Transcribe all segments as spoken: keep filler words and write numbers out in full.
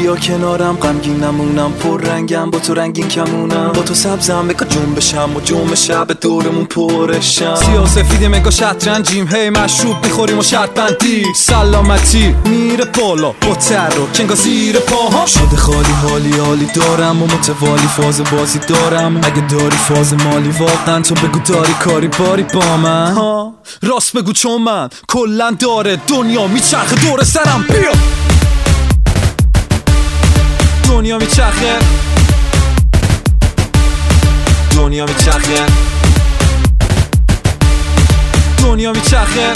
بیا کنارم، غمگین نمونم، پر رنگم، با تو رنگین کمونم، با تو سبزم بگا جنبشم و جنب شب دورمون پرشم. سیاه سفیدی مگا شطرنجیم، هی مشروب میخوریم و شرط بندی، سلامتی میره بالا با تر و کنگا زیر پاها. شده خالی حالی حالی دارم و متوالی فاز بازی دارم، اگه داری فاز مالی واقعا تو بگو داری کاری باری با من ها. راست بگو چون من کلن داره دنیا میچرخه دور سرم. بیا دنیا میچرخه، دنیا میچرخه، دنیا میچرخه،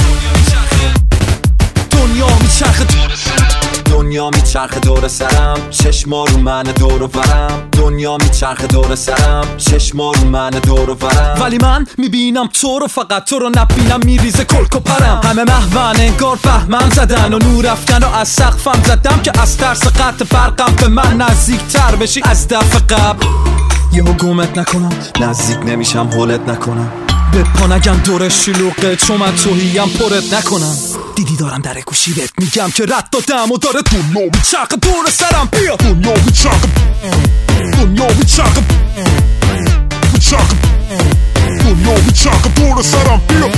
دنیا میچرخه دور سرم، دنیا میچرخه دور سرم، چشما رو من دور و برم، دنیا میچرخه دور سرم، چشما رو من دور و برم. ولی من میبینم تو رو، فقط تو رو نبینم میریزه کلک و پرم. همه محون انگار فهمم زدن و نور افکن و از سقفم زدم که از ترس قطع فرقم به من نزدیک تر بشی از دفعه قبل. یهو گمت نکنم، نزدیک نمیشم هولت نکنم، به پا نگم دور شلوغه چون من توهیم پرت نکنم. دیدی دارم در گوشی بهت میگم که رد دادم و داره دنیا میچرخه دور سرم. بیا دنیا میچرخه، دنیا میچرخه، میچرخه، دنیا میچرخه دور سرم. بیا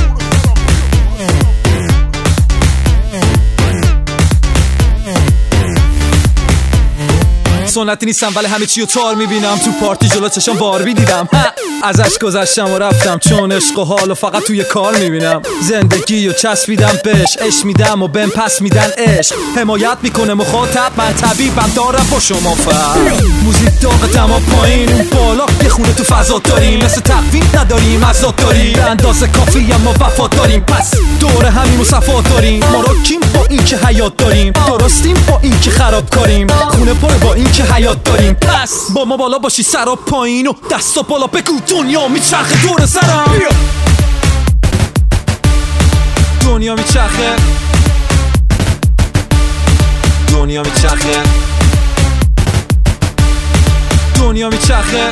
سنتی نیستم ولی همه چی رو تار میبینم، تو پارتی جلو چشم باربی دیدم، ازش گذشتم و رفتم چون عشق و حال و فقط توی کار میبینم. زندگی و چسبیدم بهش، عشق میدم و بهم پس میدن عشق، حمایت میکنه مخاطب، من طبیبم دارم با شما فرق. موزیک داغ دما پایین اون بالا، یه خونه تو فضا داریم، مثل تقویم نداریم ازاد داریم، به اندازه کافی اما وفا داریم، پس دور همین مصفا داریم. ما رو کیم با این که حیات داریم، درستیم با این که خراب کاریم، خونه پر با این که حیات داریم، پس با ما بالا باشی سر و پایین و دست و بالا بگو دنیا میچرخه دور سرم. دنیا میچرخه، دنیا میچرخه، دنیا میچرخه،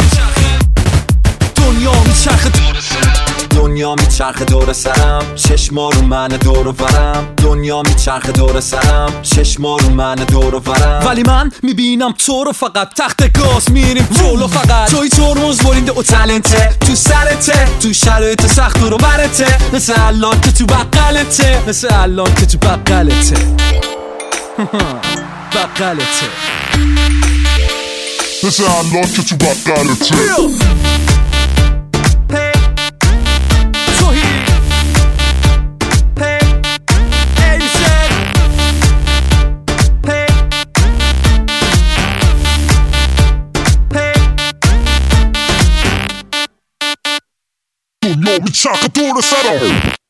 دنیا میچرخه دور سرم، دنیا میچرخه دور سرم، چشما رو من دور و برم، دنیا میچرخه دور سرم، چشما رو من دور و برم. ولی من میبینم تو رو، فقط تخت گاز میریم جلو، فقط توی ترمز برینده و تلنته تو سرته، تو شرایط سخت رو برته، مثل الان که تو بقلته، مثل الان که تو بقلته بقلته، مثل الان که تو بقلته. دنیا میچرخه دور سرم.